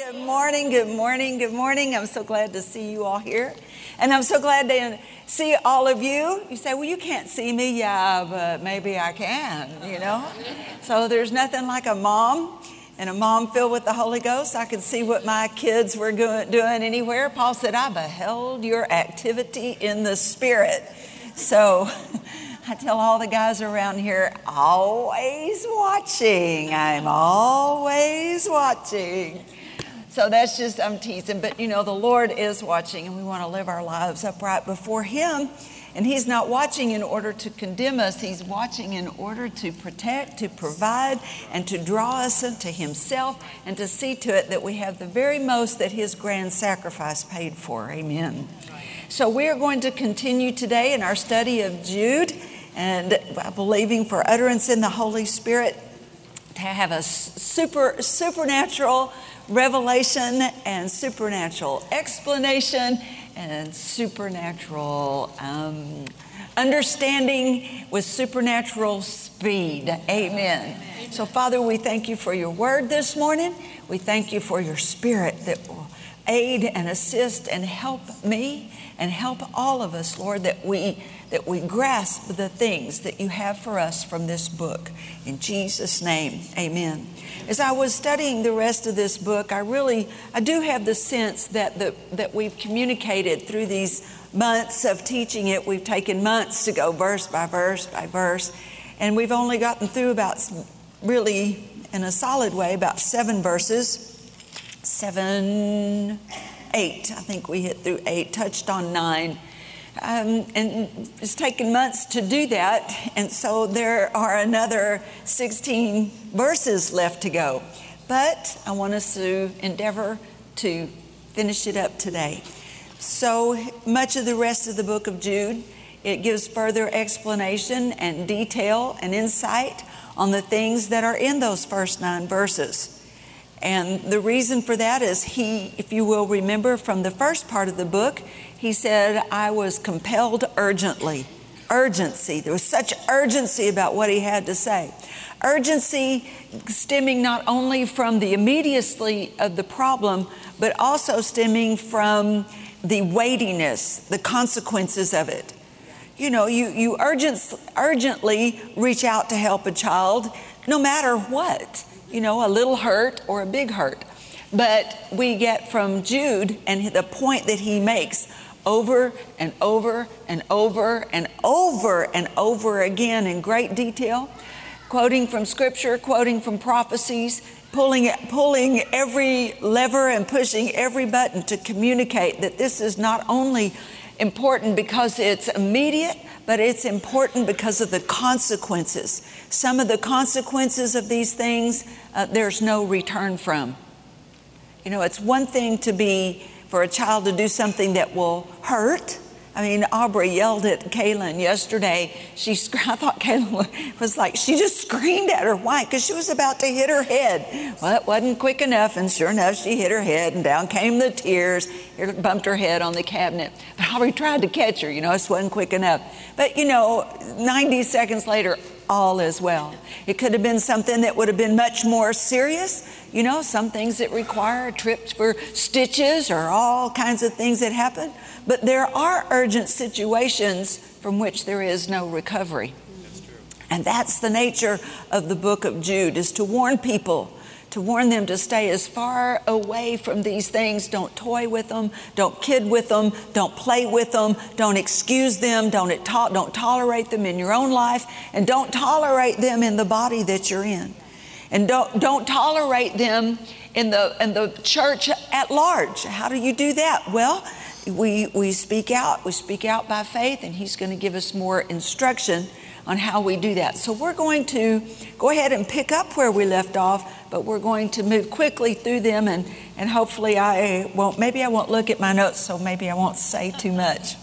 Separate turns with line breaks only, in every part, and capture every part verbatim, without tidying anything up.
Good morning, good morning, good morning. I'm so glad to see you all here. And I'm so glad to see all of you. You say, well, you can't see me. Yeah, but maybe I can, you know. So there's nothing like a mom and a mom filled with the Holy Ghost. I could see what my kids were doing anywhere. Paul said, I beheld your activity in the Spirit. So I tell all the guys around here, always watching. I'm always watching. So that's just, I'm teasing. But, you know, the Lord is watching, and we want to live our lives upright before Him. And He's not watching in order to condemn us. He's watching in order to protect, to provide, and to draw us into Himself, and to see to it that we have the very most that His grand sacrifice paid for. Amen. So we are going to continue today in our study of Jude, and believing for utterance in the Holy Spirit to have a super supernatural revelation and supernatural explanation and supernatural um, understanding with supernatural speed. Amen. Amen. So, Father, we thank you for your word this morning. We thank you for your Spirit that will aid and assist and help me and help all of us, Lord, that we that we grasp the things that you have for us from this book. In Jesus' name, amen. As I was studying the rest of this book, I really, I do have the sense that the, that we've communicated through these months of teaching it. We've taken months to go verse by verse by verse, and we've only gotten through about, really, in a solid way, about seven verses. Seven, eight. I think we hit through eight, touched on nine. Um, and it's taken months to do that, and so there are another sixteen verses left to go. But I want us to endeavor to finish it up today. So much of the rest of the book of Jude, it gives further explanation and detail and insight on the things that are in those first nine verses. And the reason for that is he, if you will remember from the first part of the book, he said, I was compelled urgently. Urgency. There was such urgency about what he had to say. Urgency stemming not only from the immediacy of the problem, but also stemming from the weightiness, the consequences of it. You know, you, you urgent, urgently reach out to help a child, no matter what. You know, a little hurt or a big hurt. But we get from Jude and the point that he makes over and over and over and over and over again in great detail, quoting from Scripture, quoting from prophecies, pulling pulling every lever and pushing every button to communicate that this is not only important because it's immediate, but it's important because of the consequences. Some of the consequences of these things, uh, there's no return from. You know, it's one thing to be, for a child to do something that will hurt. I mean, Aubrey yelled at Kaylin yesterday. She, I thought Kaylin was like, she just screamed at her. Why? Because she was about to hit her head. Well, it wasn't quick enough, and sure enough, she hit her head, and down came the tears. It bumped her head on the cabinet. But Aubrey tried to catch her. You know, it wasn't quick enough. But, you know, ninety seconds later, all is well. It could have been something that would have been much more serious. You know, some things that require trips for stitches or all kinds of things that happen. But there are urgent situations from which there is no recovery. That's true. And that's the nature of the book of Jude, is to warn people, to warn them to stay as far away from these things. Don't toy with them. Don't kid with them. Don't play with them. Don't excuse them. Don't, to- don't tolerate them in your own life. And don't tolerate them in the body that you're in. And don't don't tolerate them in the in the church at large. How do you do that? Well, we we speak out. We speak out by faith, and He's going to give us more instruction on how we do that. So we're going to go ahead and pick up where we left off, but we're going to move quickly through them, and, and hopefully I won't, maybe I won't look at my notes, so maybe I won't say too much.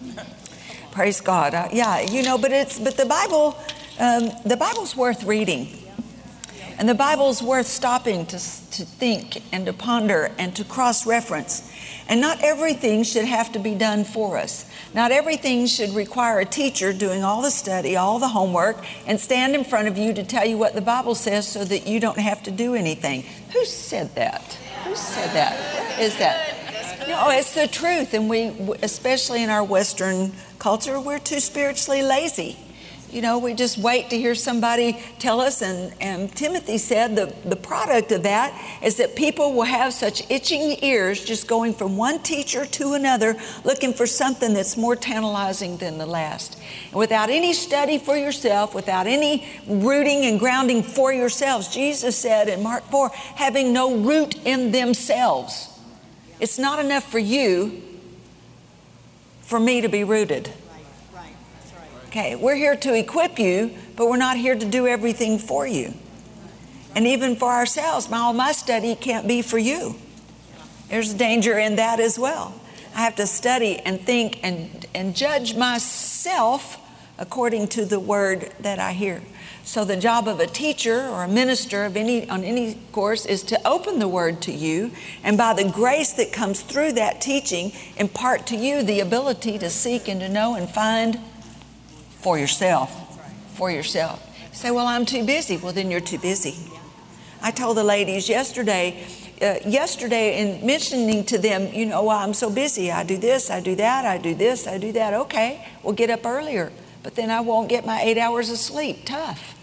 Praise God. Uh, yeah, you know, but it's but the Bible, um, the Bible's worth reading. And the Bible's worth stopping to, to think and to ponder and to cross-reference. And not everything should have to be done for us. Not everything should require a teacher doing all the study, all the homework, and stand in front of you to tell you what the Bible says so that you don't have to do anything. Who said that? Who said that? Where is that? No, it's the truth. And we, especially in our Western culture, we're too spiritually lazy. You know, we just wait to hear somebody tell us. And, and Timothy said the, the product of that is that people will have such itching ears just going from one teacher to another, looking for something that's more tantalizing than the last. And without any study for yourself, without any rooting and grounding for yourselves, Jesus said in Mark four, having no root in themselves. It's not enough for you for me to be rooted. Okay, we're here to equip you, but we're not here to do everything for you. And even for ourselves, my, all my study can't be for you. There's danger in that as well. I have to study and think and, and judge myself according to the word that I hear. So the job of a teacher or a minister of any on any course is to open the word to you, and by the grace that comes through that teaching, impart to you the ability to seek and to know and find for yourself, for yourself. You say, well, I'm too busy. Well, then you're too busy. I told the ladies yesterday, uh, yesterday in mentioning to them, you know, well, I'm so busy. I do this, I do that, I do this, I do that. Okay, well, get up earlier. But then I won't get my eight hours of sleep. Tough.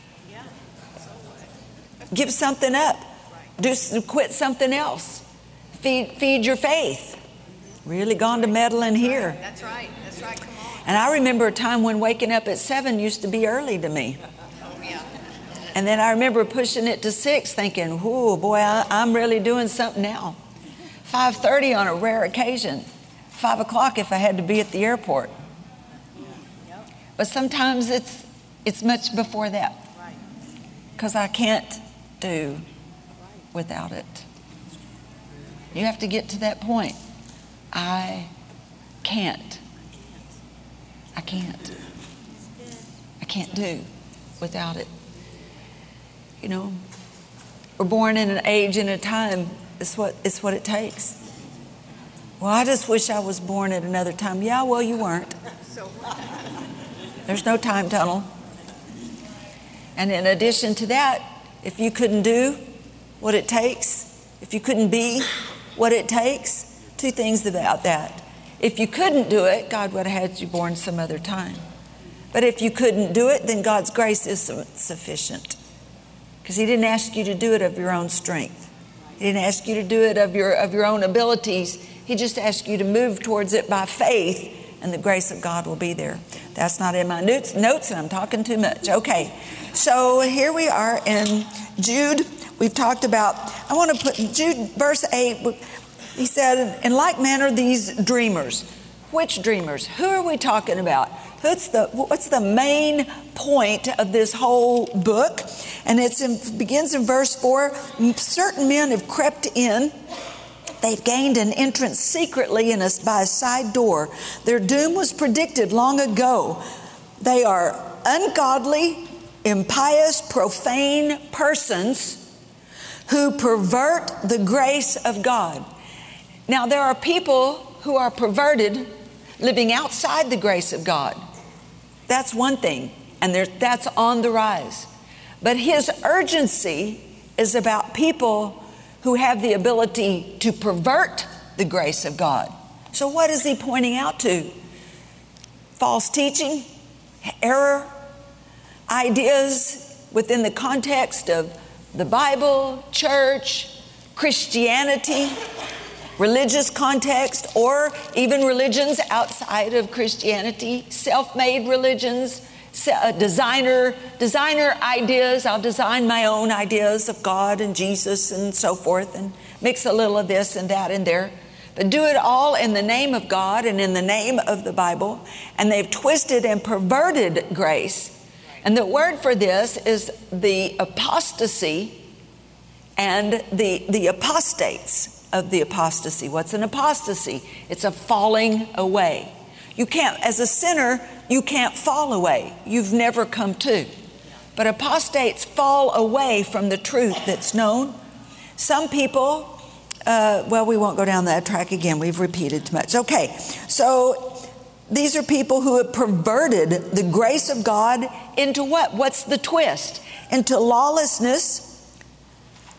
Give something up. Do quit something else. Feed, feed your faith. Really gone to meddling here.
That's right. That's right. Come on.
And I remember a time when waking up at seven used to be early to me.
Oh, yeah.
And then I remember pushing it to six, thinking, "Whoa, boy, I, I'm really doing something now." Five thirty on a rare occasion. Five o'clock if I had to be at the airport. But sometimes it's it's much before that, because I can't do without it. You have to get to that point. I can't. I can't. I can't do without it. You know, we're born in an age and a time. It's what it's what it takes. Well, I just wish I was born at another time. Yeah, well, you weren't. There's no time tunnel. And in addition to that, if you couldn't do what it takes, if you couldn't be what it takes, two things about that. If you couldn't do it, God would have had you born some other time. But if you couldn't do it, then God's grace is sufficient. Because He didn't ask you to do it of your own strength. He didn't ask you to do it of your, of your own abilities. He just asked you to move towards it by faith, and the grace of God will be there. That's not in my notes, notes, and I'm talking too much. Okay, so here we are in Jude. We've talked about, I want to put Jude verse eight. He said, in like manner, these dreamers. Which dreamers? Who are we talking about? What's the, what's the main point of this whole book? And it's in, begins in verse four. Certain men have crept in. They've gained an entrance secretly in a, by a side door. Their doom was predicted long ago. They are ungodly, impious, profane persons who pervert the grace of God. Now, there are people who are perverted living outside the grace of God. That's one thing, and there, that's on the rise. But his urgency is about people who have the ability to pervert the grace of God. So what is he pointing out to? False teaching, error, ideas within the context of the Bible, church, Christianity, religious context, or even religions outside of Christianity, self-made religions, designer designer ideas. I'll design my own ideas of God and Jesus and so forth, and mix a little of this and that in there. But do it all in the name of God and in the name of the Bible. And they've twisted and perverted grace. And the word for this is the apostasy and the, the apostates of the apostasy. What's an apostasy? It's a falling away. You can't, as a sinner, you can't fall away. You've never come to. But apostates fall away from the truth that's known. Some people, uh, well, we won't go down that track again. We've repeated too much. Okay, so these are people who have perverted the grace of God into what? What's the twist? Into lawlessness,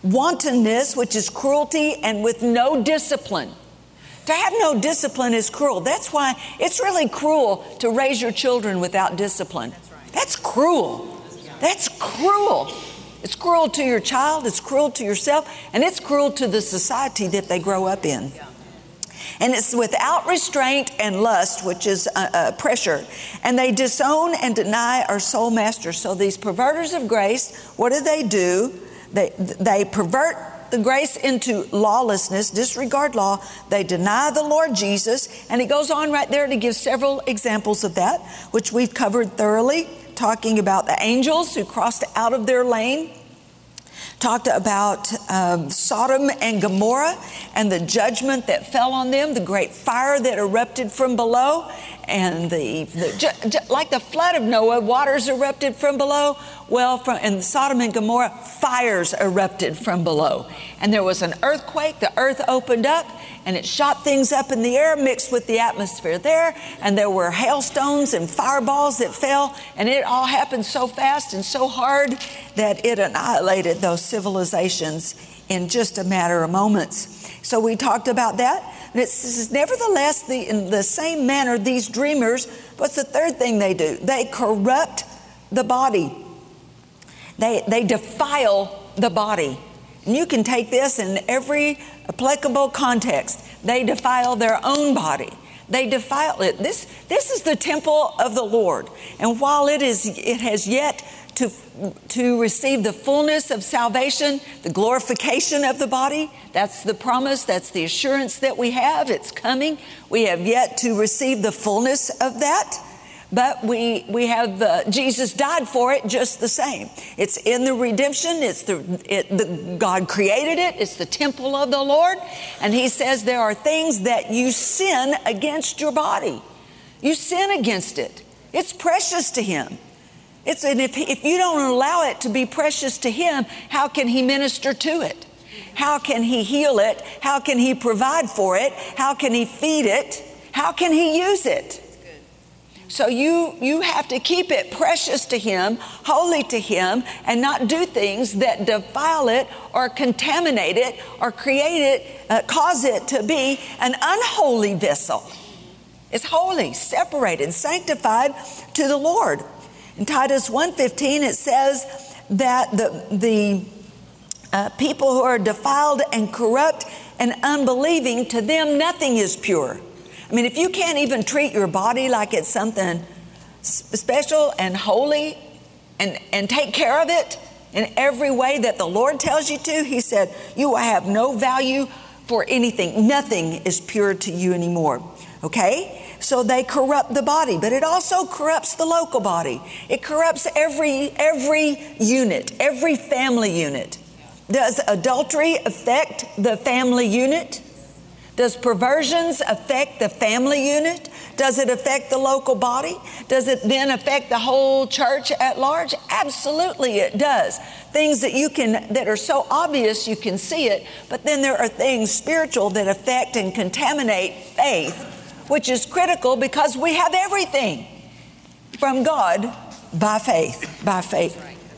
wantonness, which is cruelty, and with no discipline. To have no discipline is cruel. That's why it's really cruel to raise your children without discipline. That's cruel. That's cruel. It's cruel to your child, it's cruel to yourself, and it's cruel to the society that they grow up in. And it's without restraint and lust, which is uh, uh, pressure. And they disown and deny our sole master. So these perverters of grace, what do they do? They, they pervert the grace into lawlessness, disregard law. They deny the Lord Jesus. And he goes on right there to give several examples of that, which we've covered thoroughly, talking about the angels who crossed out of their lane. Talked about um, Sodom and Gomorrah and the judgment that fell on them, the great fire that erupted from below, and the, the ju- ju- like the flood of Noah, waters erupted from below. Well, from in Sodom and Gomorrah, fires erupted from below, and there was an earthquake. The earth opened up, and it shot things up in the air, mixed with the atmosphere there, and there were hailstones and fireballs that fell, and it all happened so fast and so hard that it annihilated those civilizations in just a matter of moments. So we talked about that. And it says, nevertheless, the, in the same manner, these dreamers, what's the third thing they do? They corrupt the body. They, they defile the body. And you can take this in every applicable context. They defile their own body. They defile it. This, this is the temple of the Lord. And while it is, it has yet to, to receive the fullness of salvation, the glorification of the body, that's the promise, that's the assurance that we have. It's coming. We have yet to receive the fullness of that. But we we have uh, Jesus died for it just the same. It's in the redemption. It's the, it, the God created it. It's the temple of the Lord. And he says there are things that you sin against your body. You sin against it. It's precious to him. It's and if if you don't allow it to be precious to him, how can he minister to it? How can he heal it? How can he provide for it? How can he feed it? How can he use it? So you, you have to keep it precious to him, holy to him, and not do things that defile it or contaminate it or create it, uh, cause it to be an unholy vessel. It's holy, separated, sanctified to the Lord. In Titus one fifteen, it says that the, the uh, people who are defiled and corrupt and unbelieving, to them nothing is pure. I mean, if you can't even treat your body like it's something special and holy and, and take care of it in every way that the Lord tells you to, he said, you will have no value for anything. Nothing is pure to you anymore. Okay? So they corrupt the body, but it also corrupts the local body. It corrupts every, every unit, every family unit. Does adultery affect the family unit? Does perversions affect the family unit? Does it affect the local body? Does it then affect the whole church at large? Absolutely it does. Things that you can, that are so obvious you can see it, but then there are things spiritual that affect and contaminate faith, which is critical because we have everything from God by faith, by faith.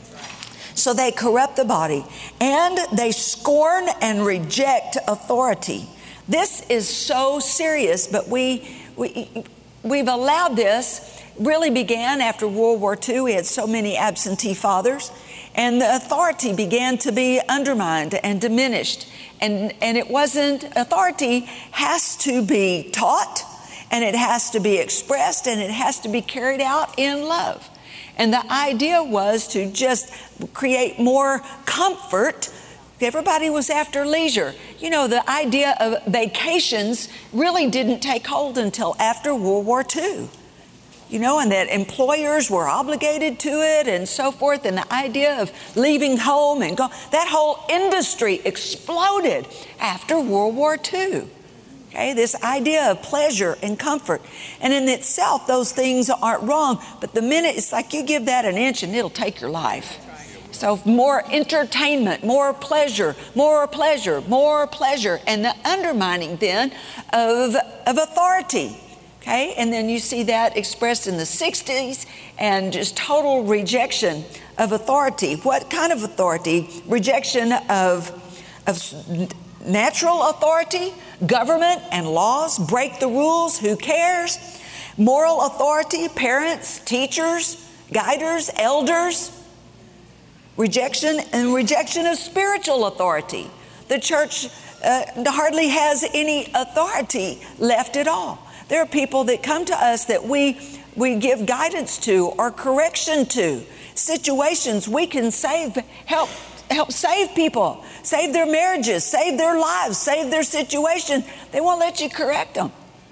So they corrupt the body and they scorn and reject authority. This is so serious, but we, we, we've allowed this. Really began after World War Two. We had so many absentee fathers, and the authority began to be undermined and diminished. And, and it wasn't, authority has to be taught, and it has to be expressed, and it has to be carried out in love. And the idea was to just create more comfort. Everybody was after leisure. You know, the idea of vacations really didn't take hold until after World War Two. You know, and that employers were obligated to it and so forth. And the idea of leaving home and go, that whole industry exploded after World War Two. Okay, this idea of pleasure and comfort. And in itself, those things aren't wrong. But the minute, it's like you give that an inch and it'll take your life. So more entertainment, more pleasure, more pleasure, more pleasure, and the undermining then of, of authority. Okay, and then you see that expressed in the sixties, and just total rejection of authority. What kind of authority? Rejection of, of natural authority, government and laws. Break the rules, who cares? Moral authority, parents, teachers, guiders, elders. Rejection and rejection of spiritual authority. The church uh, hardly has any authority left at all. There are people that come to us that we we give guidance to or correction to. Situations we can save, help help save people, save their marriages, save their lives, save their situation. They won't let you correct them.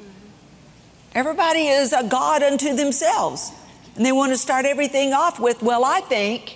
Everybody is a God unto themselves. And they want to start everything off with, well, I think.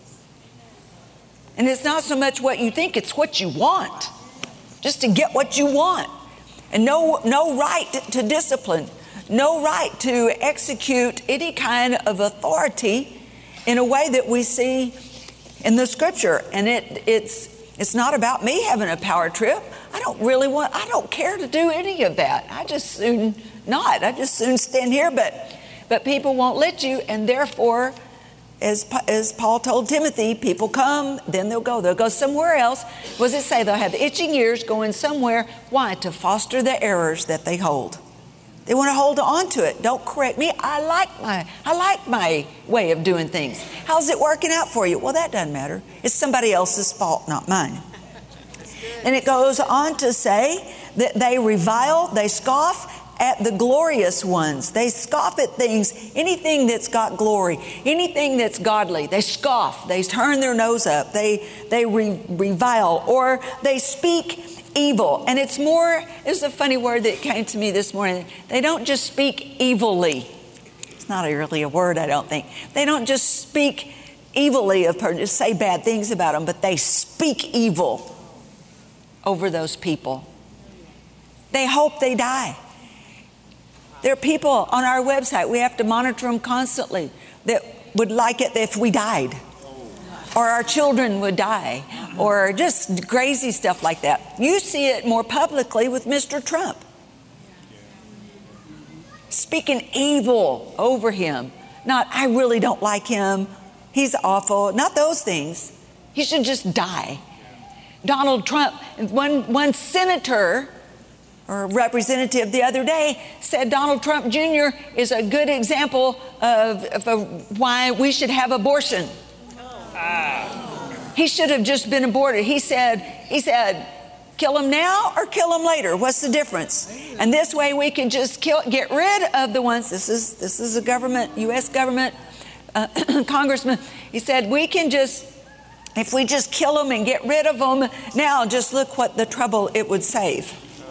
And it's not so much what you think, it's what you want. Just to get what you want. And no, no right to discipline. No right to execute any kind of authority in a way that we see in the scripture. And it, it's, it's not about me having a power trip. I don't really want, I don't care to do any of that. I just soon not. I just soon stand here, but, but people won't let you. And therefore, as, as Paul told Timothy, people come, then they'll go. They'll go somewhere else. What does it say? They'll have itching ears going somewhere. Why? To foster the errors that they hold. They want to hold on to it. Don't correct me. I like my, I like my way of doing things. How's it working out for you? Well, that doesn't matter. It's somebody else's fault, not mine. And it goes on to say that they revile, they scoff at the glorious ones. They scoff at things, anything that's got glory, anything that's godly. They scoff. They turn their nose up. They they re- revile, or they speak evil. And it's more, it's a funny word that came to me this morning. They don't just speak evilly. It's not really a word, I don't think. They don't just speak evilly of person, just say bad things about them, but they speak evil over those people. They hope they die. There are people on our website, we have to monitor them constantly, that would like it if we died, or our children would die, or just crazy stuff like that. You see it more publicly with Mister Trump. Speaking evil over him. Not, I really don't like him. He's awful. Not those things. He should just die. Donald Trump, one, one senator or representative the other day said Donald Trump Junior is a good example of, of, of why we should have abortion. He should have just been aborted. He said, he said, kill him now or kill him later. What's the difference? And this way we can just kill, get rid of the ones. This is this is a government, U S government uh, congressman. He said we can just, if we just kill them and get rid of them now, just look what the trouble it would save.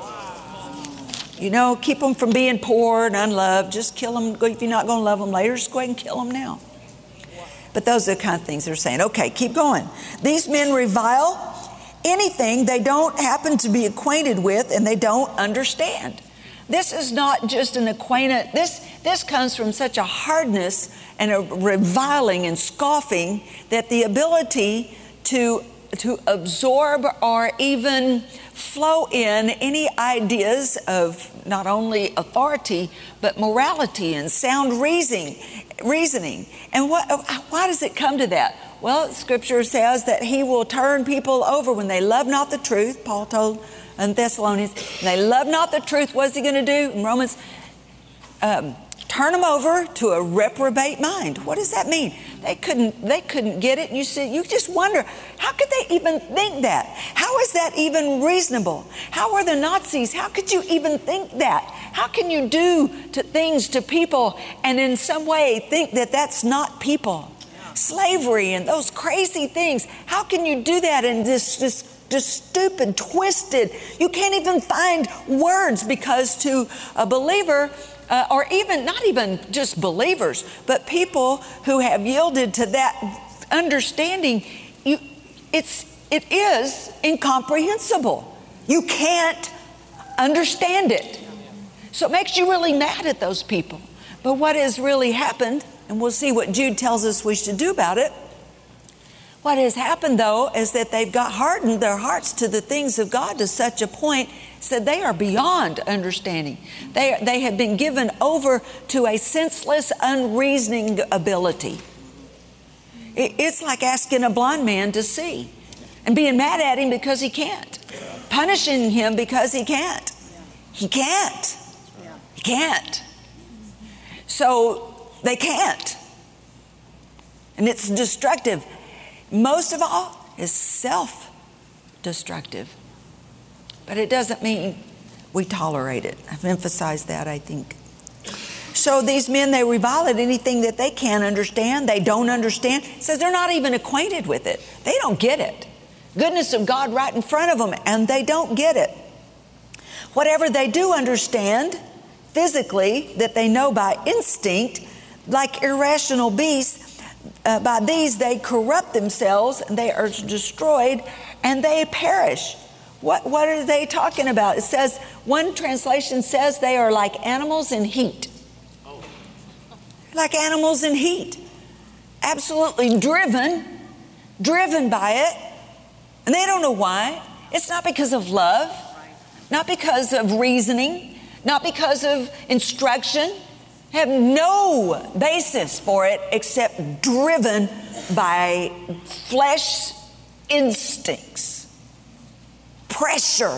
You know, keep them from being poor and unloved. Just kill them. If you're not going to love them later, just go ahead and kill them now. But those are the kind of things they're saying. Okay, keep going. These men revile anything they don't happen to be acquainted with and they don't understand. This is not just an acquaintance. This, this comes from such a hardness and a reviling and scoffing that the ability to, to absorb or even flow in any ideas of not only authority, but morality and sound reasoning. reasoning. And what, why does it come to that? Well, Scripture says that he will turn people over when they love not the truth. Paul told in Thessalonians, when they love not the truth, what's he going to do? In Romans, um, turn them over to a reprobate mind. What does that mean? They couldn't, they couldn't get it. And you see, you just wonder, how could they even think that? How is that even reasonable? How are the Nazis? How could you even think that? How can you do to things to people and in some way think that that's not people? Slavery and those crazy things. How can you do that in this, this, this stupid, twisted, you can't even find words, because to a believer, Uh, or even, not even just believers, but people who have yielded to that understanding, you, it's, it is incomprehensible. You can't understand it. So it makes you really mad at those people. But what has really happened, and we'll see what Jude tells us we should do about it, What has happened, though, is that they've got hardened their hearts to the things of God to such a point so they are beyond understanding. They, they have been given over to a senseless, unreasoning ability. It, it's like asking a blind man to see and being mad at him because he can't, punishing him because he can't. He can't. He can't. So they can't. And it's destructive. Most of all, is self-destructive. But it doesn't mean we tolerate it. I've emphasized that, I think. So these men, they revile at anything that they can't understand, they don't understand. It says they're not even acquainted with it. They don't get it. Goodness of God right in front of them, and they don't get it. Whatever they do understand physically, that they know by instinct, like irrational beasts, Uh, by these they corrupt themselves, and they are destroyed, and they perish. What, what are they talking about? It says, one translation says they are like animals in heat. Oh. Like animals in heat. Absolutely driven, driven by it. And they don't know why. It's not because of love, not because of reasoning, not because of instruction. Have no basis for it except driven by flesh instincts, pressure.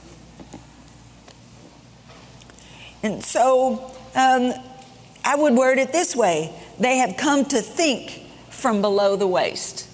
And so um, I would word it this way: they have come to think from below the waist.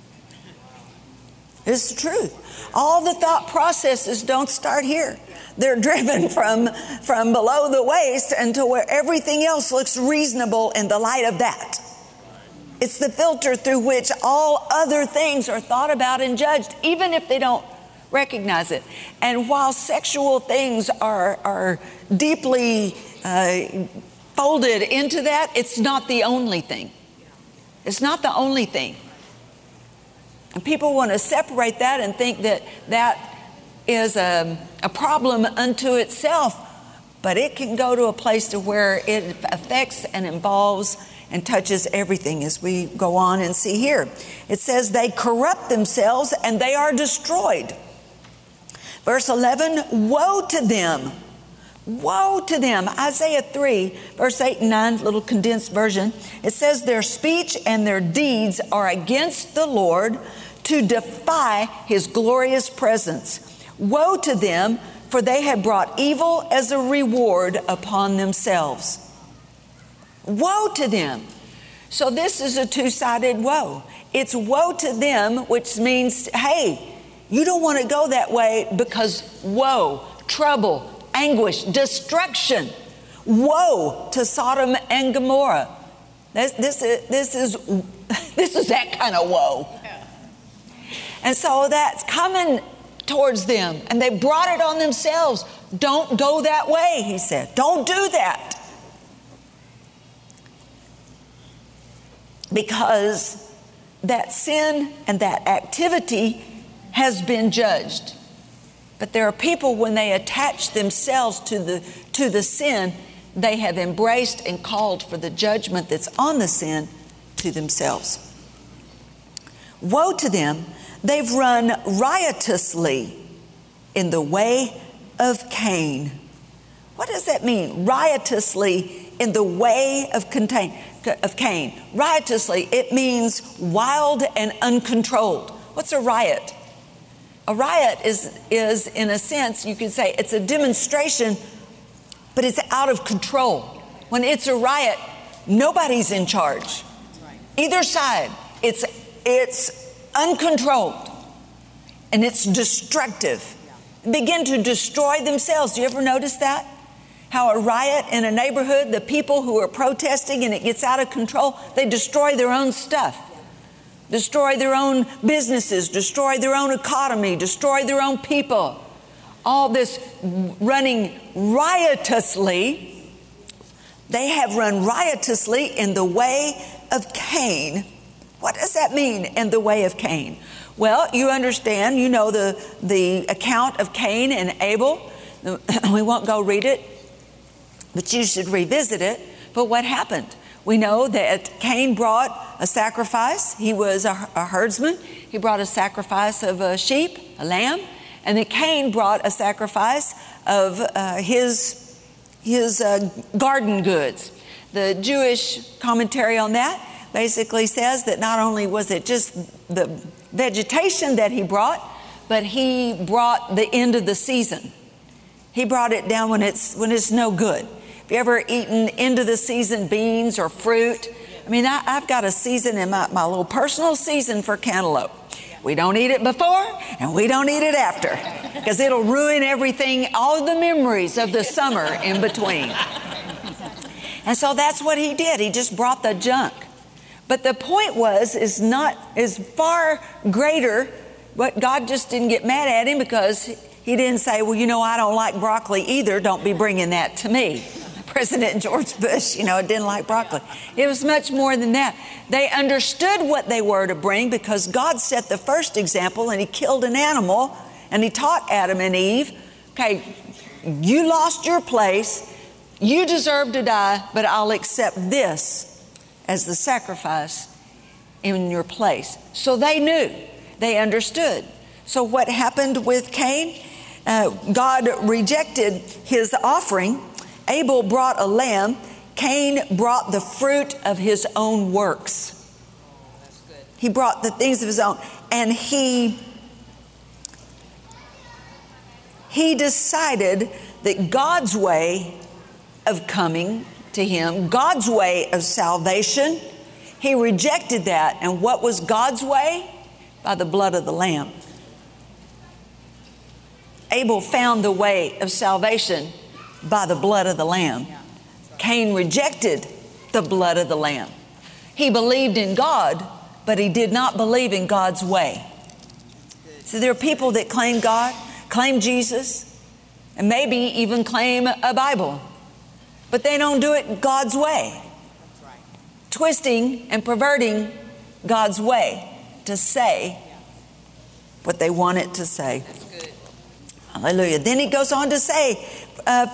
It's the truth. All the thought processes don't start here. They're driven from, from below the waist until where everything else looks reasonable in the light of that. It's the filter through which all other things are thought about and judged, even if they don't recognize it. And while sexual things are, are deeply uh, folded into that, it's not the only thing. It's not the only thing. And people want to separate that and think that that is a, a problem unto itself, but it can go to a place to where it affects and involves and touches everything, as we go on and see here. It says they corrupt themselves and they are destroyed. Verse eleven, woe to them. Woe to them. Isaiah three, verse eight and nine, little condensed version. It says their speech and their deeds are against the Lord, to defy his glorious presence. Woe to them, for they have brought evil as a reward upon themselves. Woe to them. So this is a two-sided woe. It's woe to them, which means, hey, you don't want to go that way because woe, trouble, anguish, destruction. Woe to Sodom and Gomorrah. This, this is, this is, this is that kind of woe. And so that's coming towards them, and they brought it on themselves. Don't go that way, he said. Don't do that. Because that sin and that activity has been judged. But there are people, when they attach themselves to the, to the sin, they have embraced and called for the judgment that's on the sin to themselves. Woe to them. They've run riotously in the way of Cain. What does that mean? Riotously in the way of Cain. Of Cain. Riotously, it means wild and uncontrolled. What's a riot? A riot is, is, in a sense, you could say it's a demonstration, but it's out of control. When it's a riot, nobody's in charge. Either side, it's, it's uncontrolled, and it's destructive. Begin to destroy themselves. Do you ever notice that? How a riot in a neighborhood, the people who are protesting and it gets out of control, they destroy their own stuff, destroy their own businesses, destroy their own economy, destroy their own people. All this running riotously, they have run riotously in the way of Cain. What does that mean, in the way of Cain? Well, you understand, you know the, the account of Cain and Abel. We won't go read it, but you should revisit it. But what happened? We know that Cain brought a sacrifice. He was a, a herdsman. He brought a sacrifice of a sheep, a lamb. And then Cain brought a sacrifice of uh, his, his uh, garden goods. The Jewish commentary on that basically says that not only was it just the vegetation that he brought, but he brought the end of the season. He brought it down when it's when it's no good. Have you ever eaten end of the season beans or fruit? I mean, I, I've got a season in my, my little personal season for cantaloupe. We don't eat it before and we don't eat it after, because it'll ruin everything, all the memories of the summer in between. And so that's what he did. He just brought the junk. But the point was, is not, is far greater. But God just didn't get mad at him because he didn't say, well, you know, I don't like broccoli either. Don't be bringing that to me. President George Bush, you know, didn't like broccoli. It was much more than that. They understood what they were to bring because God set the first example, and he killed an animal, and he taught Adam and Eve, okay, you lost your place. You deserve to die, but I'll accept this as the sacrifice in your place. So they knew. They understood. So what happened with Cain? Uh, God rejected his offering. Abel brought a lamb. Cain brought the fruit of his own works.
Oh, that's good.
He brought the things of his own. And he, he decided that God's way of coming to him, God's way of salvation, he rejected that. And what was God's way? By the blood of the Lamb. Abel found the way of salvation by the blood of the Lamb. Cain rejected the blood of the Lamb. He believed in God, but he did not believe in God's way. So there are people that claim God, claim Jesus, and maybe even claim a Bible, but they don't do it God's way. Twisting and perverting God's way to say what they want it to say.
That's good.
Hallelujah. Then he goes on to say, uh,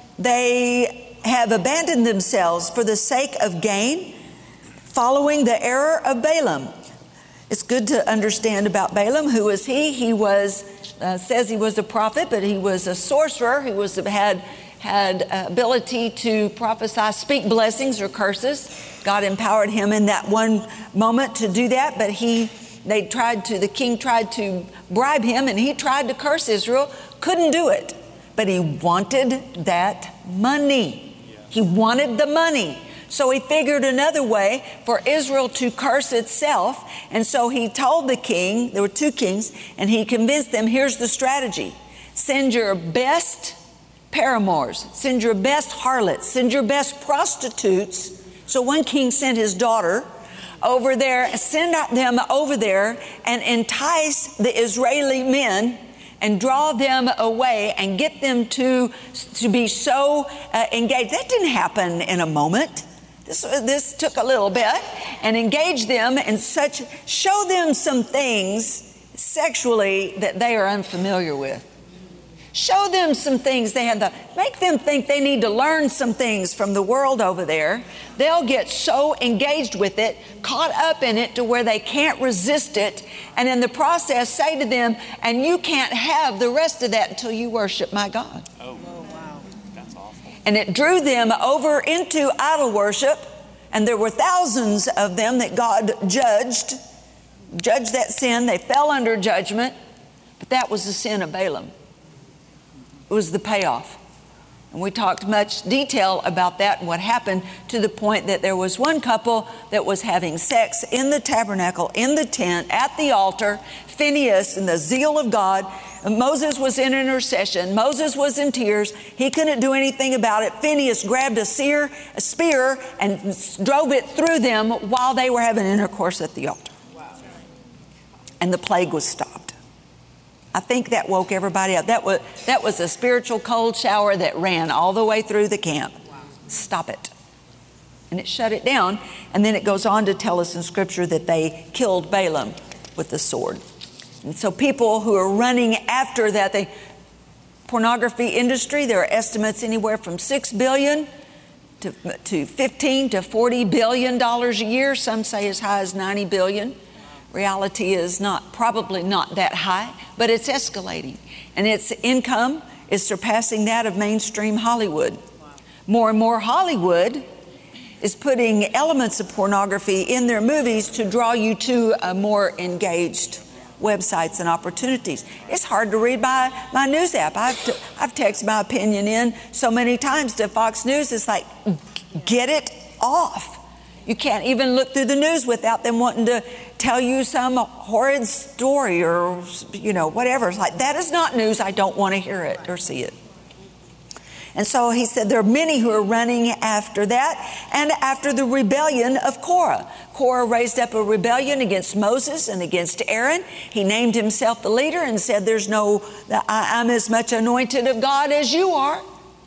they have abandoned themselves for the sake of gain, following the error of Balaam. It's good to understand about Balaam. Who was he? He was, uh, says he was a prophet, but he was a sorcerer who was had had ability to prophesy, speak blessings or curses. God empowered him in that one moment to do that, but he, they tried to, the king tried to bribe him, and he tried to curse Israel, couldn't do it, but he wanted that money. He wanted the money. So he figured another way for Israel to curse itself. And so he told the king, there were two kings, and he convinced them, here's the strategy. Send your best paramours, send your best harlots, send your best prostitutes. So one king sent his daughter over there, send them over there and entice the Israeli men and draw them away and get them to, to be so uh, engaged. That didn't happen in a moment. This, this took a little bit, and engage them in such, show them some things sexually that they are unfamiliar with. Show them some things they have to, make them think they need to learn some things from the world over there. They'll get so engaged with it, caught up in it to where they can't resist it. And in the process say to them, and you can't have the rest of that until you worship my God.
Oh, wow. That's awful.
And it drew them over into idol worship. And there were thousands of them that God judged, judged that sin. They fell under judgment. But that was the sin of Balaam. It was the payoff. And we talked much detail about that and what happened, to the point that there was one couple that was having sex in the tabernacle, in the tent, at the altar. Phinehas, in the zeal of God, Moses was in intercession. Moses was in tears. He couldn't do anything about it. Phinehas grabbed a, seer, a spear and drove it through them while they were having intercourse at the altar. And the plague was stopped. I think that woke everybody up. That was, that was a spiritual cold shower that ran all the way through the camp. Stop it. And it shut it down. And then it goes on to tell us in Scripture that they killed Balaam with the sword. And so people who are running after that, the pornography industry, there are estimates anywhere from six billion to, to fifteen to forty billion dollars a year. Some say as high as ninety billion. Reality is not, probably not that high, but it's escalating. And its income is surpassing that of mainstream Hollywood. More and more Hollywood is putting elements of pornography in their movies to draw you to a more engaged websites and opportunities. It's hard to read my, my news app. I've, t- I've texted my opinion in so many times to Fox News. It's like, get it off. You can't even look through the news without them wanting to tell you some horrid story or, you know, whatever. It's like, that is not news. I don't want to hear it or see it. And so he said there are many who are running after that and after the rebellion of Korah. Korah raised up a rebellion against Moses and against Aaron. He named himself the leader and said, there's no, I'm as much anointed of God as you are.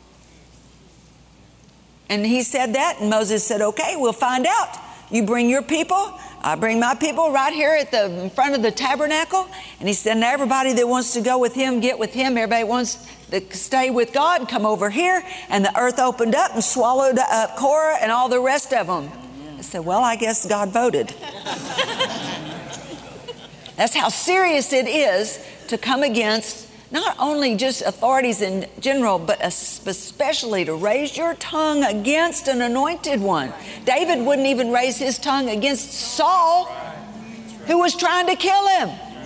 And he said that, and Moses said, okay, we'll find out. You bring your people, I bring my people right here at the in front of the tabernacle. And he said, now everybody that wants to go with him, get with him. Everybody wants to stay with God, come over here. And the earth opened up and swallowed up Korah and all the rest of them. I said, well, I guess God voted. That's how serious it is to come against not only just authorities in general, but especially to raise your tongue against an anointed one. David wouldn't even raise his tongue against Saul, who was trying to kill him.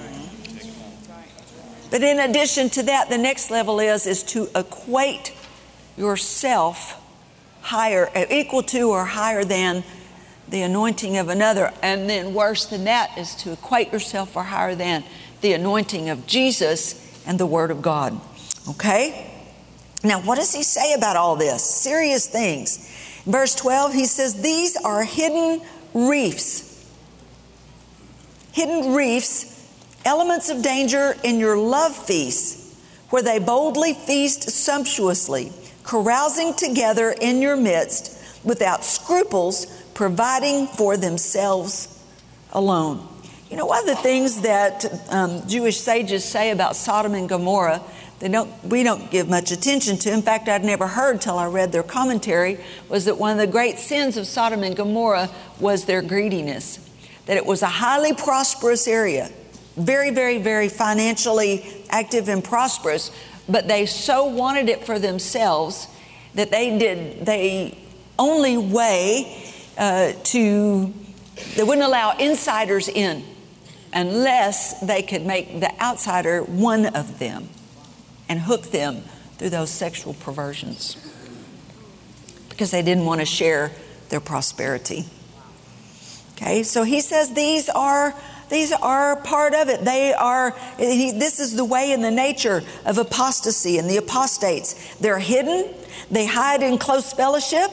But in addition to that, the next level is, is to equate yourself higher, equal to or higher than the anointing of another. And then worse than that is to equate yourself or higher than the anointing of Jesus and the Word of God. Okay? Now, what does he say about all this? Serious things. In verse twelve, he says, these are hidden reefs. Hidden reefs, elements of danger in your love feasts, where they boldly feast sumptuously, carousing together in your midst without scruples, providing for themselves alone. You know, one of the things that um, Jewish sages say about Sodom and Gomorrah, they don't, we don't give much attention to. In fact, I'd never heard till I read their commentary, was that one of the great sins of Sodom and Gomorrah was their greediness. That it was a highly prosperous area, very, very, very financially active and prosperous, but they so wanted it for themselves that they did, they only way uh, to, they wouldn't allow insiders in unless they could make the outsider one of them and hook them through those sexual perversions because they didn't want to share their prosperity. Okay, so he says these are these are part of it. They are, he, this is the way and the nature of apostasy and the apostates. They're hidden. They hide in close fellowship.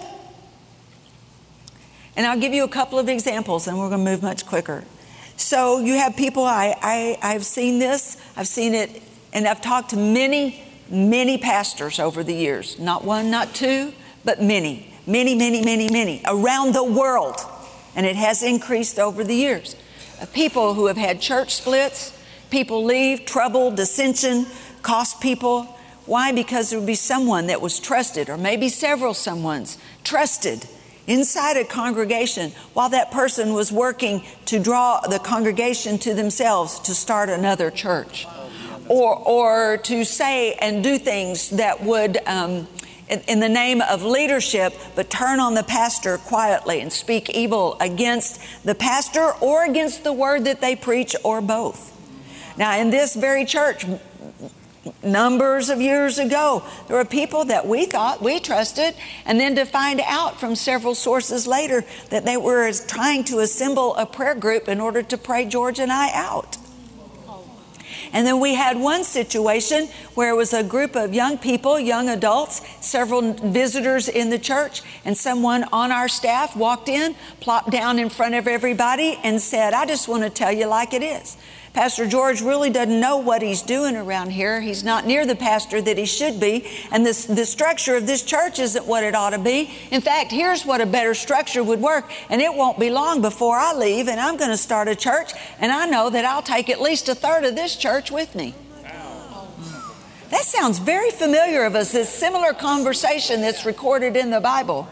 And I'll give you a couple of examples and we're going to move much quicker. So you have people, I, I, I've seen this, I've seen it, and I've talked to many, many pastors over the years. Not one, not two, but many, many, many, many, many around the world. And it has increased over the years. Of people who have had church splits, people leave, trouble, dissension, cost people. Why? Because there would be someone that was trusted, or maybe several someones trusted inside a congregation while that person was working to draw the congregation to themselves to start another church, or or to say and do things that would um, in, in the name of leadership, but turn on the pastor quietly and speak evil against the pastor or against the word that they preach, or both. Now, in this very church, numbers of years ago, there were people that we thought we trusted, and then to find out from several sources later that they were trying to assemble a prayer group in order to pray George and I out. And then we had one situation where it was a group of young people, young adults, several visitors in the church, and someone on our staff walked in, plopped down in front of everybody and said, I just want to tell you like it is. Pastor George really doesn't know what he's doing around here. He's not near the pastor that he should be. And this, the structure of this church isn't what it ought to be. In fact, here's what a better structure would work. And it won't be long before I leave and I'm going to start a church. And I know that I'll take at least a third of this church with me. That sounds very familiar of us, this similar conversation that's recorded in the Bible.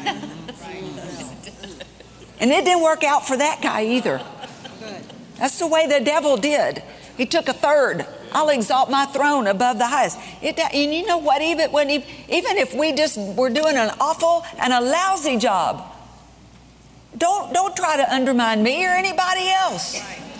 And it didn't work out for that guy either. That's the way the devil did. He took a third. I'll exalt my throne above the highest. It, and you know what? Even when even if we just were doing an awful and a lousy job, don't don't try to undermine me or anybody else.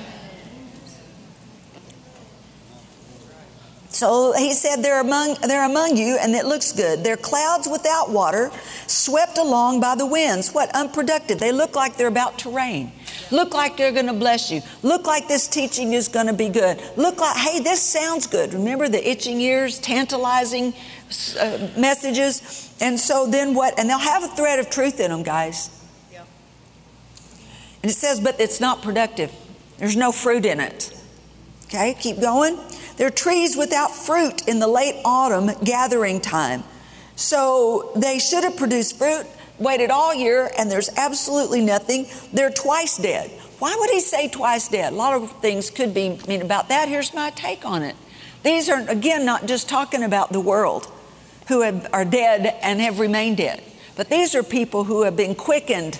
So he said, they're among, they're among you, and it looks good. They're clouds without water, swept along by the winds. What? Unproductive. They look like they're about to rain. Look like they're going to bless you. Look like this teaching is going to be good. Look like, hey, this sounds good. Remember the itching ears, tantalizing uh, messages? And so then what? And they'll have a thread of truth in them, guys. Yep. And it says, but it's not productive. There's no fruit in it. Okay, keep going. They're trees without fruit in the late autumn gathering time. So they should have produced fruit, waited all year, and there's absolutely nothing. They're twice dead. Why would he say twice dead? A lot of things could be mean about that. Here's my take on it. These are, again, not just talking about the world who have, are dead and have remained dead. But these are people who have been quickened,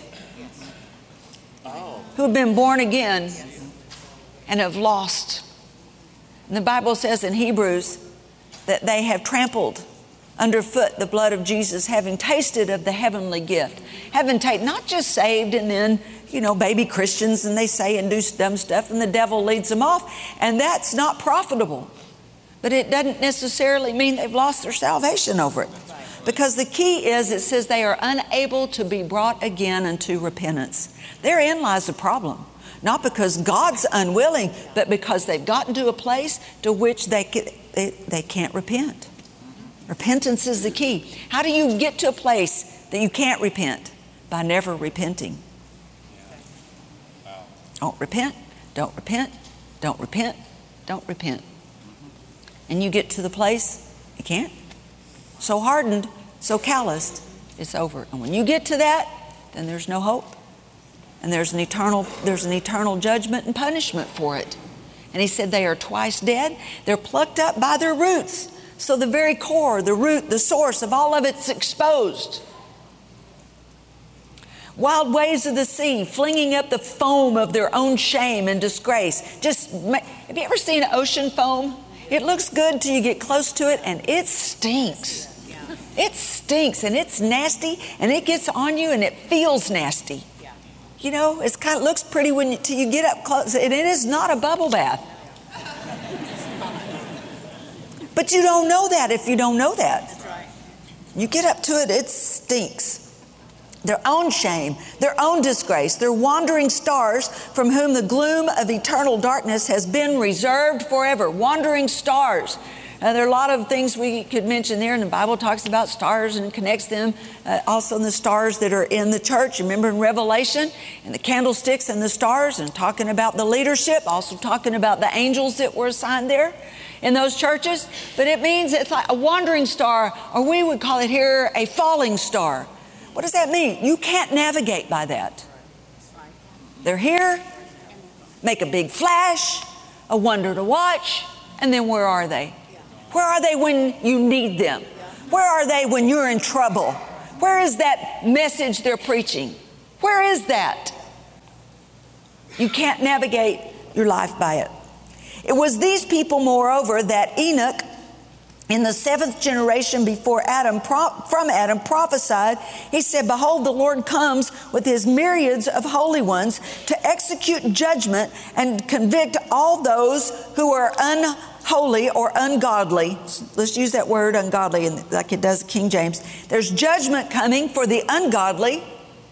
who have been born again and have lost. And the Bible says in Hebrews that they have trampled underfoot the blood of Jesus, having tasted of the heavenly gift. Having tasted, not just saved and then, you know, baby Christians, and they say and do dumb stuff and the devil leads them off. And that's not profitable. But it doesn't necessarily mean they've lost their salvation over it. Because the key is, it says they are unable to be brought again unto repentance. Therein lies the problem. Not because God's unwilling, but because they've gotten to a place to which they, they, they can't repent. Repentance is the key. How do you get to a place that you can't repent? By never repenting. Don't repent, don't repent, don't repent, don't repent. And you get to the place you can't. So hardened, so calloused, it's over. And when you get to that, then there's no hope. And there's an eternal, there's an eternal judgment and punishment for it. And he said they are twice dead. They're plucked up by their roots. So the very core, the root, the source of all of it's exposed. Wild waves of the sea, flinging up the foam of their own shame and disgrace. Just, have you ever seen ocean foam? It looks good till you get close to it, and it stinks. It stinks, and it's nasty, and it gets on you, and it feels nasty. You know, it's kind of looks pretty when you, till you get up close, and it is not a bubble bath. But you don't know that if you don't know that. You get up to it, it stinks. Their own shame, their own disgrace, their wandering stars from whom the gloom of eternal darkness has been reserved forever. Wandering stars. Uh, there are a lot of things we could mention there, and the Bible talks about stars and connects them uh, also in the stars that are in the church. Remember in Revelation, and the candlesticks and the stars, and talking about the leadership, also talking about the angels that were assigned there in those churches. But it means it's like a wandering star, or we would call it here a falling star. What does that mean? You can't navigate by that. They're here, make a big flash, a wonder to watch, and then where are they? Where are they when you need them? Where are they when you're in trouble? Where is that message they're preaching? Where is that? You can't navigate your life by it. It was these people, moreover, that Enoch, in the seventh generation before Adam, from Adam, prophesied. He said, behold, the Lord comes with his myriads of holy ones to execute judgment and convict all those who are unholy or ungodly. Let's use that word ungodly like it does King James. There's judgment coming for the ungodly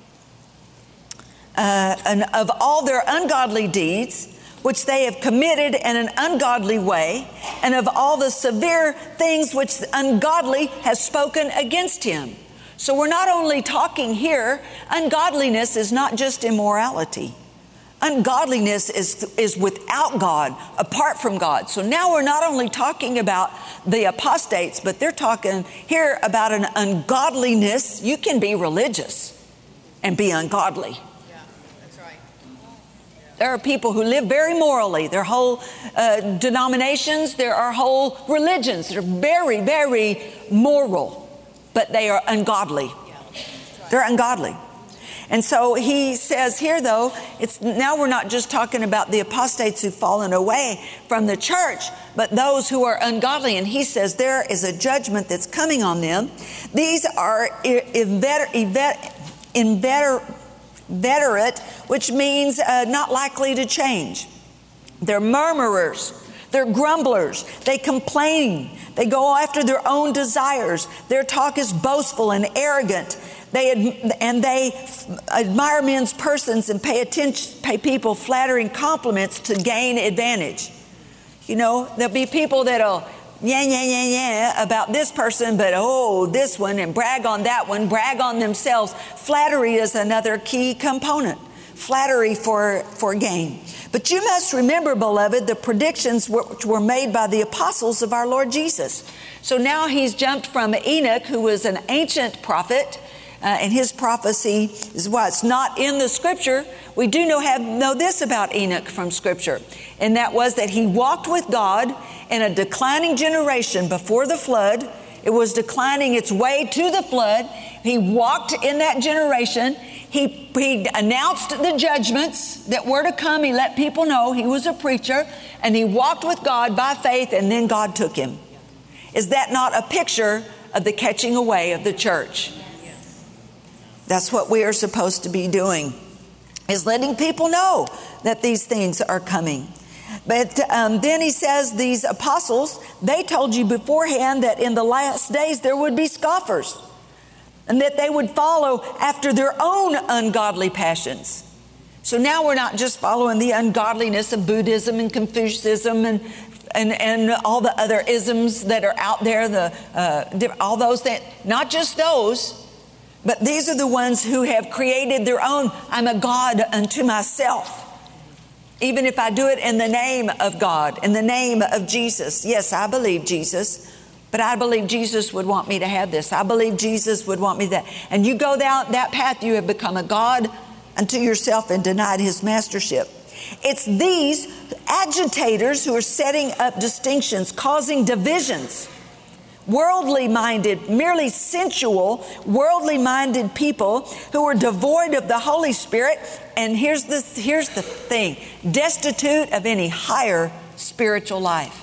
uh, and of all their ungodly deeds, which they have committed in an ungodly way, and of all the severe things which the ungodly has spoken against him. So we're not only talking here, ungodliness is not just immorality. Ungodliness is, is without God, apart from God. So now we're not only talking about the apostates, but they're talking here about an ungodliness. You can be religious and be ungodly. There are people who live very morally. Their whole uh, denominations, there are whole religions that are very, very moral, but they are ungodly. They're ungodly. And so he says here, though, it's now we're not just talking about the apostates who've fallen away from the church, but those who are ungodly. And he says there is a judgment that's coming on them. These are inveterate, inveterate, which means uh, not likely to change. They're murmurers. They're grumblers. They complain. They go after their own desires. Their talk is boastful and arrogant. They and they admire men's persons and pay attention, pay people flattering compliments to gain advantage. You know, there'll be people that'll yeah, yeah, yeah, yeah about this person, but oh, this one, and brag on that one, brag on themselves. Flattery is another key component. Flattery for, for gain. But you must remember, beloved, the predictions which were made by the apostles of our Lord Jesus. So now he's jumped from Enoch, who was an ancient prophet, uh, and his prophecy is what's not in the scripture. We do know have know this about Enoch from scripture, and that was that he walked with God in a declining generation before the flood. It was declining its way to the flood. He walked in that generation. He, he announced the judgments that were to come. He let people know he was a preacher, and he walked with God by faith, and then God took him. Is that not a picture of the catching away of the church? That's what we are supposed to be doing, is letting people know that these things are coming. But um, then he says these apostles, they told you beforehand that in the last days there would be scoffers, and that they would follow after their own ungodly passions. So now we're not just following the ungodliness of Buddhism and Confucianism and and, and all the other isms that are out there, the uh, all those that, not just those, but these are the ones who have created their own, I'm a God unto myself. Even if I do it in the name of God, in the name of Jesus. Yes, I believe Jesus, but I believe Jesus would want me to have this. I believe Jesus would want me that. And you go down that path, you have become a God unto yourself and denied his mastership. It's these agitators who are setting up distinctions, causing divisions. Worldly minded, merely sensual, worldly minded people who are devoid of the Holy Spirit. And here's the, here's the thing, destitute of any higher spiritual life.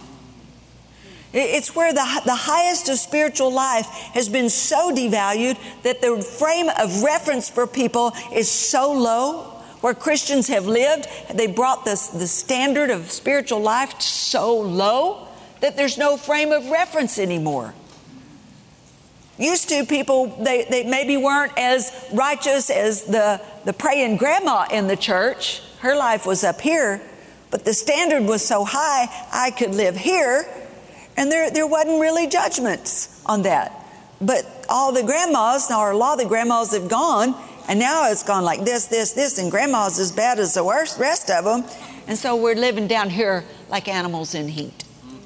It's where the, the highest of spiritual life has been so devalued that the frame of reference for people is so low. Where Christians have lived, they brought this, the standard of spiritual life so low that there's no frame of reference anymore. Used to, people, they, they maybe weren't as righteous as the, the praying grandma in the church. Her life was up here, but the standard was so high, I could live here, and there, there wasn't really judgments on that. But all the grandmas, or a lot of the grandmas have gone, and now it's gone like this, this, this, and grandma's as bad as the worst, rest of them. And so we're living down here like animals in heat.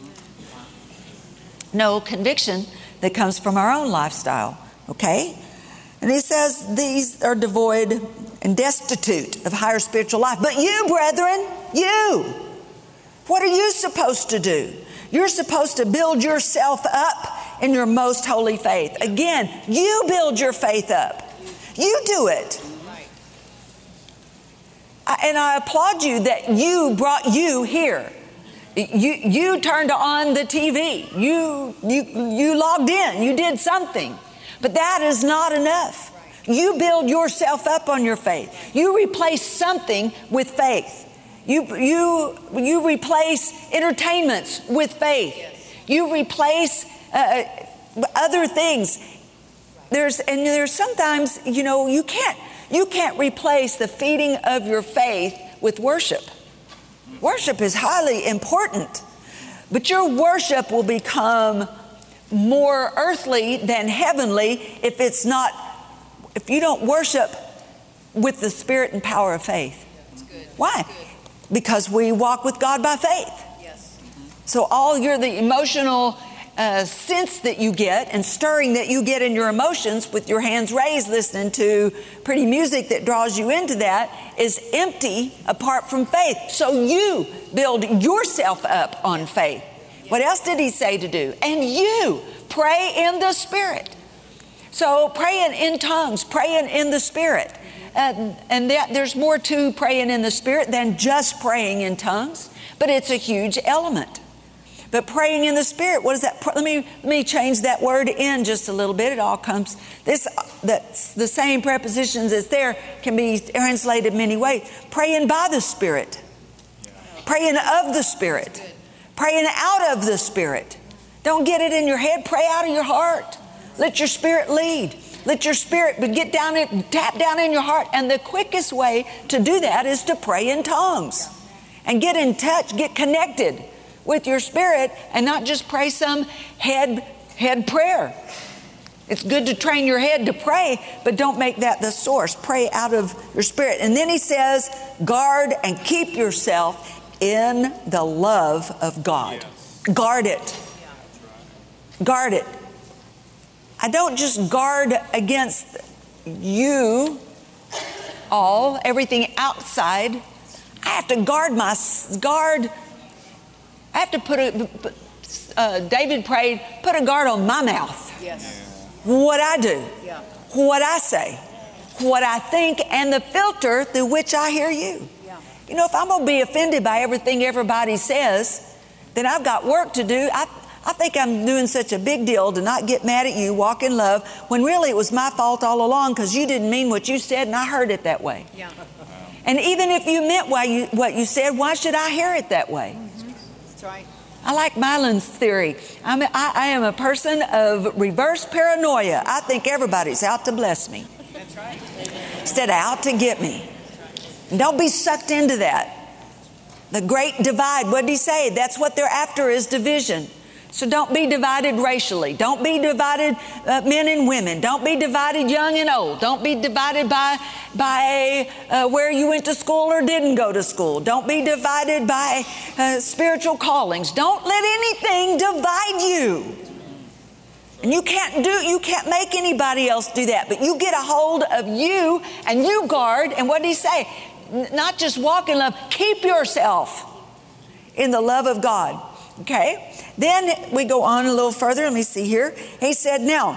No conviction that comes from our own lifestyle, okay? And he says these are devoid and destitute of higher spiritual life. But you, brethren, you, what are you supposed to do? You're supposed to build yourself up in your most holy faith. Again, you build your faith up. You do it. And I applaud you that you brought you here. You you turned on the T V. You you you logged in. You did something. But that is not enough. You build yourself up on your faith. You replace something with faith. You you you replace entertainments with faith. You replace uh, other things. There's and there's sometimes, you know, you can't you can't replace the feeding of your faith with worship. Worship is highly important, but your worship will become more earthly than heavenly if it's not, if you don't worship with the spirit and power of faith.
That's good.
Why?
That's good.
Because we walk with God by faith.
Yes.
So all your the emotional uh, uh, sense that you get and stirring that you get in your emotions with your hands raised, listening to pretty music that draws you into that, is empty apart from faith. So you build yourself up on faith. What else did he say to do? And you pray in the Spirit. So praying in tongues, praying in the Spirit. Uh, and that, there's more to praying in the Spirit than just praying in tongues, but it's a huge element. But praying in the Spirit, what is that? Let me let me change that word in just a little bit. It all comes, this, that's the same prepositions as there can be translated many ways. Praying by the Spirit, praying of the Spirit, praying out of the Spirit. Don't get it in your head. Pray out of your heart. Let your spirit lead. Let your spirit get down and tap down in your heart. And the quickest way to do that is to pray in tongues and get in touch, get connected with your spirit, and not just pray some head head prayer. It's good to train your head to pray, but don't make that the source. Pray out of your spirit. And then he says, guard and keep yourself in the love of God. Guard it. Guard it. I don't just guard against you all, everything outside. I have to guard my, guard, I have to put a, uh, David prayed, put a guard on my mouth.
Yes.
What I do,
Yeah.
what I say, what I think, and the filter through which I hear you.
Yeah.
You know, if I'm going to be offended by everything everybody says, then I've got work to do. I, I think I'm doing such a big deal to not get mad at you, walk in love, when really it was my fault all along because you didn't mean what you said and I heard it that way.
Yeah.
And even if you meant what you, what you said, why should I hear it that way?
Mm-hmm. That's right.
I like Mylan's theory. I'm a, I, I am a person of reverse paranoia. I think everybody's out to bless me.
That's right.
Instead of out to get me. And don't be sucked into that. The great divide, what did he say? That's what they're after, is division. So don't be divided racially. Don't be divided uh, men and women. Don't be divided young and old. Don't be divided by, by uh, where you went to school or didn't go to school. Don't be divided by uh, spiritual callings. Don't let anything divide you. And you can't do, you can't make anybody else do that. But you get a hold of you and you guard. And what did he say? N- not just walk in love, keep yourself in the love of God. Okay? Then we go on a little further. Let me see here. He said, now,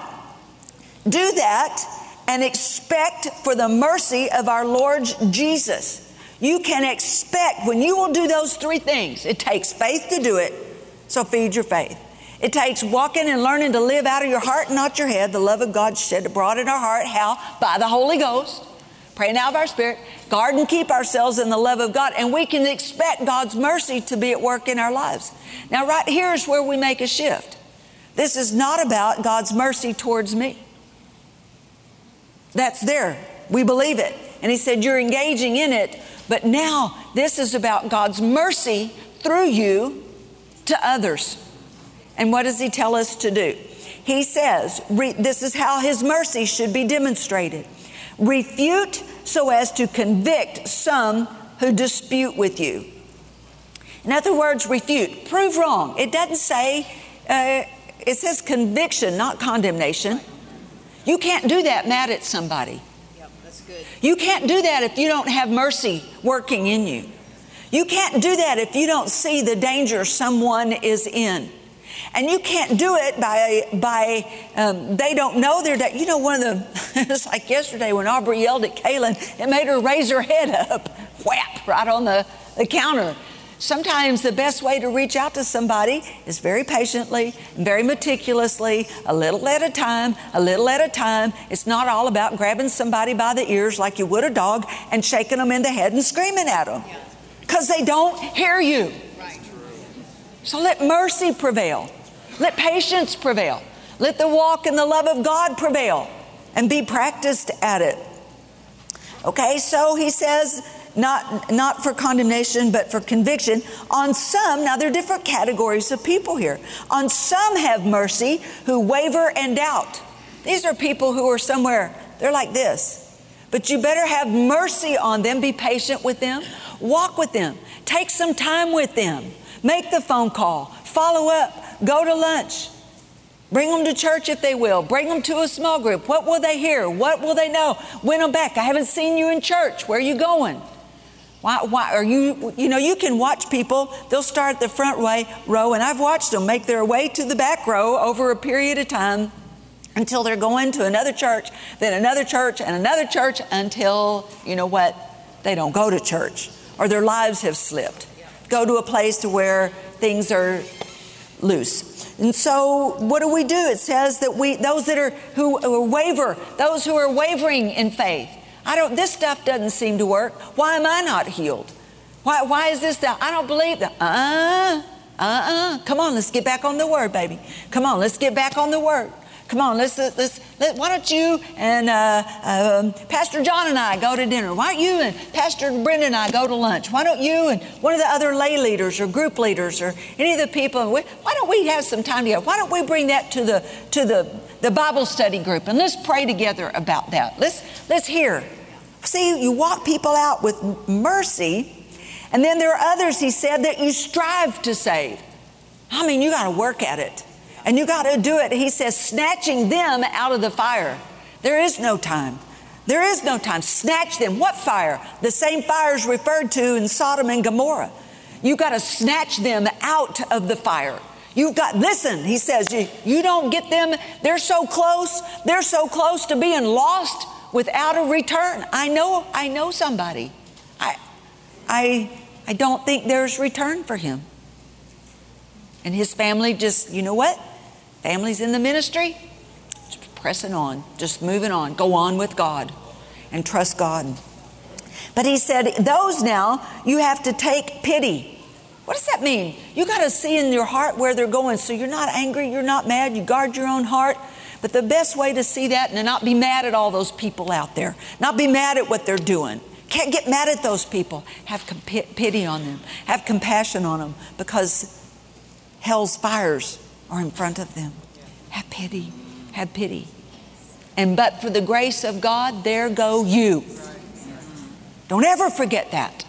do that and expect for the mercy of our Lord Jesus. You can expect, when you will do those three things, it takes faith to do it, so feed your faith. It takes walking and learning to live out of your heart, not your head, the love of God shed abroad in our heart. How? By the Holy Ghost. Praying out of our spirit, guard and keep ourselves in the love of God, and we can expect God's mercy to be at work in our lives. Now, right here is where we make a shift. This is not about God's mercy towards me. That's there. We believe it. And he said, you're engaging in it. But now this is about God's mercy through you to others. And what does he tell us to do? He says, re- this is how his mercy should be demonstrated. Refute so as to convict some who dispute with you. In other words, refute. Prove wrong. It doesn't say, uh, it says conviction, not condemnation. You can't do that mad at somebody.
Yep, that's good.
You can't do that if you don't have mercy working in you. You can't do that if you don't see the danger someone is in. And you can't do it by, by um, they don't know they're, da- you know, one of the, it's like yesterday when Aubrey yelled at Kaylin, it made her raise her head up, whap, right on the, the counter. Sometimes the best way to reach out to somebody is very patiently, very meticulously, a little at a time, a little at a time. It's not all about grabbing somebody by the ears like you would a dog and shaking them in the head and screaming at them because they don't hear you. So let mercy prevail. Let patience prevail. Let the walk in the love of God prevail and be practiced at it. Okay, so he says, not, not for condemnation, but for conviction. On some, now there are different categories of people here. On some have mercy who waver and doubt. These are people who are somewhere, they're like this. But you better have mercy on them. Be patient with them. Walk with them. Take some time with them. Make the phone call. Follow up. Go to lunch. Bring them to church if they will. Bring them to a small group. What will they hear? What will they know? Win them back. I haven't seen you in church. Where are you going? Why, why are you, you know, you can watch people. They'll start the front way, row, and I've watched them make their way to the back row over a period of time until they're going to another church, then another church, and another church until, you know what, they don't go to church or their lives have slipped. Go to a place to where things are loose. And so what do we do? It says that we, those that are, who, who waver, those who are wavering in faith. I don't, this stuff doesn't seem to work. Why am I not healed? Why, why is this that? I don't believe that. Uh-uh, uh-uh. Come on, let's get back on the word, baby. Come on, let's get back on the word. Come on, let's, let's, let, why don't you and uh, uh, Pastor John and I go to dinner? Why don't you and Pastor Brenda and I go to lunch? Why don't you and one of the other lay leaders or group leaders or any of the people, why don't we have some time together? Why don't we bring that to the to the, the Bible study group and let's pray together about that. Let's, let's hear. See, you walk people out with mercy, and then there are others, he said, that you strive to save. I mean, you got to work at it. And you got to do it. He says, snatching them out of the fire. There is no time. There is no time. Snatch them. What fire? The same fire is referred to in Sodom and Gomorrah. You got to snatch them out of the fire. You've got, listen, he says, you, you don't get them. They're so close. They're so close to being lost without a return. I know, I know somebody. I, I, I don't think there's return for him. And his family just, you know what? Families in the ministry, just pressing on, just moving on. Go on with God and trust God. But he said, those now, you have to take pity. What does that mean? You got to see in your heart where they're going. So you're not angry, you're not mad, you guard your own heart. But the best way to see that and to not be mad at all those people out there, not be mad at what they're doing. Can't get mad at those people. Have comp- pity on them. Have compassion on them because hell's fires are in front of them. Have pity. Have pity. And but for the grace of God, there go you. Don't ever forget that.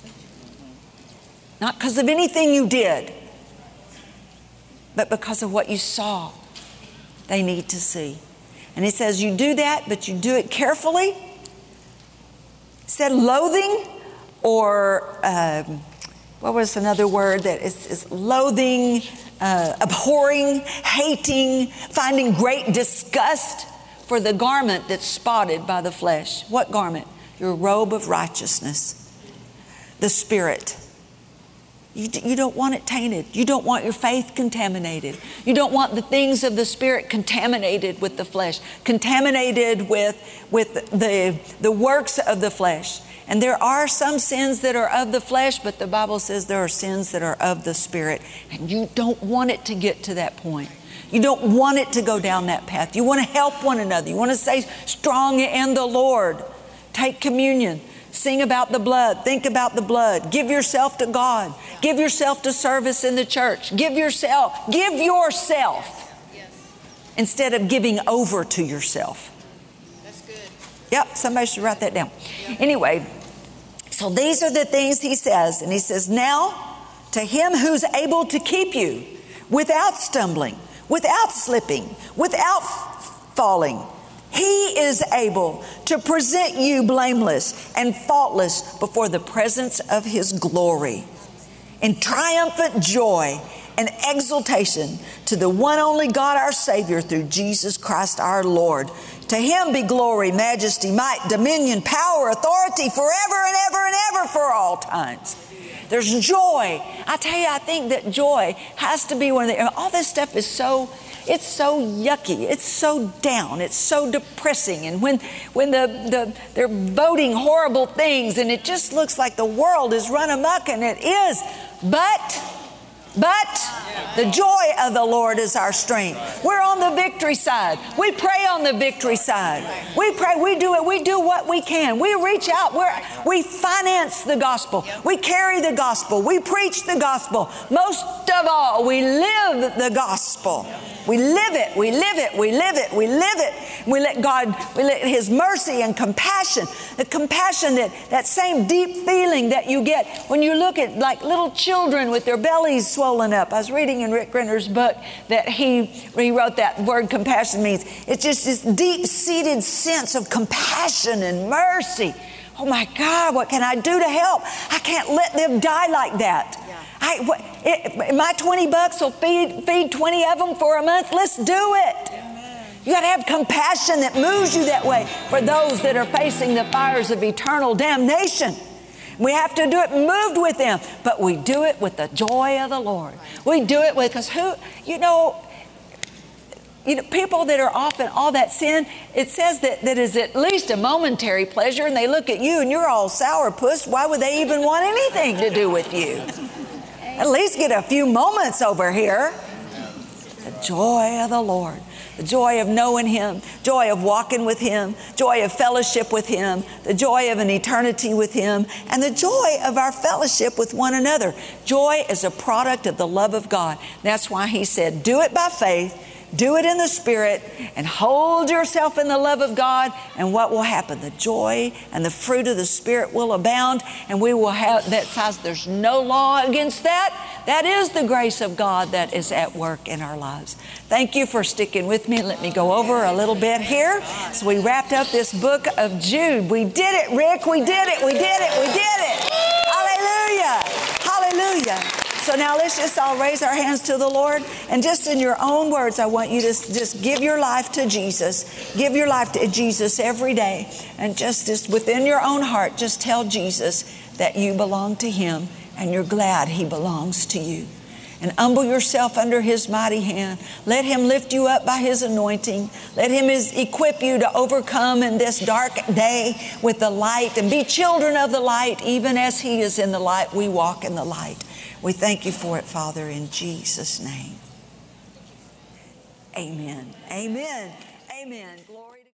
Not because of anything you did, but because of what you saw they need to see. And he says you do that, but you do it carefully. He said loathing or... Um, What was another word that is, is loathing, uh, abhorring, hating, finding great disgust for the garment that's spotted by the flesh. What garment? Your robe of righteousness, the Spirit. You, you don't want it tainted. You don't want your faith contaminated. You don't want the things of the Spirit contaminated with the flesh, contaminated with, with the, the works of the flesh. And there are some sins that are of the flesh, but the Bible says there are sins that are of the Spirit. And you don't want it to get to that point. You don't want it to go down that path. You want to help one another. You want to stay strong in the Lord. Take communion. Sing about the blood. Think about the blood. Give yourself to God. Give yourself to service in the church. Give yourself. Give yourself.
Yes.
Instead of giving over to yourself.
That's good.
Yep, somebody should write that down. Anyway, so these are the things he says. And he says, now to him who's able to keep you without stumbling, without slipping, without falling. He is able to present you blameless and faultless before the presence of his glory in triumphant joy and exultation to the one only God our Savior through Jesus Christ our Lord. To him be glory, majesty, might, dominion, power, authority forever and ever and ever for all times. There's joy. I tell you, I think that joy has to be one of the, all this stuff is so, it's so yucky. It's so down. It's so depressing. And when, when the, the, they're voting horrible things and it just looks like the world is run amok, and it is, but... But the joy of the Lord is our strength. We're on the victory side. We pray on the victory side. We pray. We do it. We do what we can. We reach out. We're, we finance the gospel. We carry the gospel. We preach the gospel. Most of all, we live the gospel. We live it. We live it. We live it. We live it. We let God, we let His mercy and compassion, the compassion that, that same deep feeling that you get when you look at like little children with their bellies swollen up. I was reading in Rick Renner's book that he, he wrote that word compassion means. It's just this deep-seated sense of compassion and mercy. Oh my God, what can I do to help? I can't let them die like that.
Yeah.
I, what, it, my twenty bucks will feed, feed twenty of them for a month. Let's do it.
Amen.
You got to have compassion that moves you that way for those that are facing the fires of eternal damnation. We have to do it moved with them, but we do it with the joy of the Lord. We do it with, because who, you know, You know, people that are often all that sin, it says that that is at least a momentary pleasure, and they look at you and you're all sourpuss. Why would they even want anything to do with you? At least get a few moments over here. The joy of the Lord, the joy of knowing Him, joy of walking with Him, joy of fellowship with Him, the joy of an eternity with Him, and the joy of our fellowship with one another. Joy is a product of the love of God. That's why He said, do it by faith. Do it in the Spirit and hold yourself in the love of God, and what will happen? The joy and the fruit of the Spirit will abound, and we will have that size. There's no law against that. That is the grace of God that is at work in our lives. Thank you for sticking with me. Let me go over a little bit here. So we wrapped up this book of Jude. We did it, Rick. We did it. We did it. We did it. Hallelujah. Hallelujah. So now let's just all raise our hands to the Lord. And just in your own words, I want you to just give your life to Jesus. Give your life to Jesus every day. And just, just within your own heart, just tell Jesus that you belong to Him and you're glad He belongs to you. And humble yourself under His mighty hand. Let Him lift you up by His anointing. Let Him is, equip you to overcome in this dark day with the light and be children of the light. Even as He is in the light, we walk in the light. We thank you for it, Father, in Jesus' name. Amen. Amen. Amen. Glory.